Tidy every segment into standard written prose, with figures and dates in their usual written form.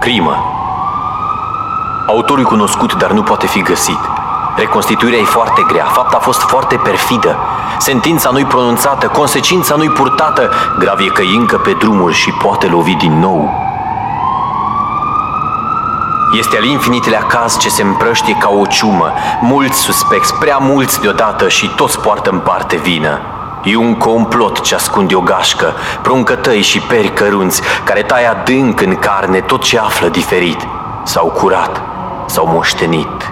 Crimă. Autorul e cunoscut, dar nu poate fi găsit. Reconstituirea e foarte grea, fapta a fost foarte perfidă. Sentința nu-i pronunțată, consecința nu-i purtată. Grav e că e încă pe drumuri și poate lovi din nou. Este al infinitelea caz ce se împrăștie ca o ciumă. Mulți suspecți, prea mulți deodată, și toți poartă în parte vină. E un complot ce ascunde o gașcă, pruncătăi și peri cărunți, care taie adânc în carne tot ce află diferit, sau curat, sau moștenit.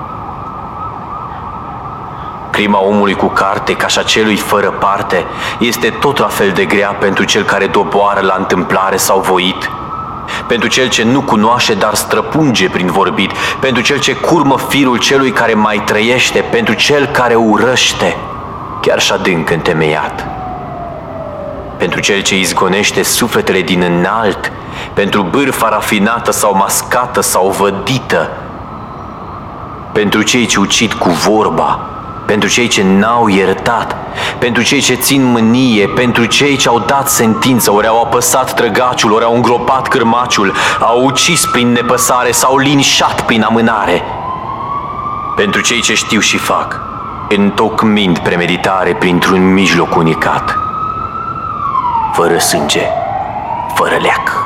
Crima omului cu carte, ca și a celui fără parte, este tot la fel de grea pentru cel care doboară la întâmplare sau voit, pentru cel ce nu cunoaște, dar străpunge prin vorbit, pentru cel ce curmă firul celui care mai trăiește, pentru cel care urăște, chiar și adânc întemeiat, pentru cel ce izgonește sufletele din înalt, pentru bârfa rafinată sau mascată sau vădită, pentru cei ce ucid cu vorba, pentru cei ce n-au iertat, pentru cei ce țin mânie, pentru cei ce au dat sentință, ori au apăsat trăgaciul, ori au îngropat cârmaciul, au ucis prin nepăsare sau linșat prin amânare, pentru cei ce știu și fac, întocmind premeditare printr-un mijloc unicat, fără sânge, fără leac.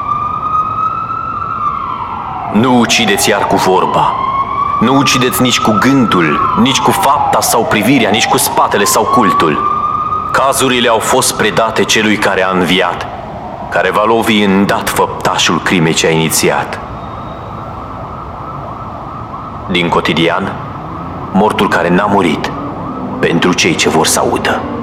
Nu ucideți iar cu vorba, nu ucideți nici cu gândul, nici cu fapta sau privirea, nici cu spatele sau cultul. Cazurile au fost predate celui care a înviat, care va lovi îndată făptașul crimei ce a inițiat. Din cotidian, mortul care n-a murit, pentru cei ce vor să audă.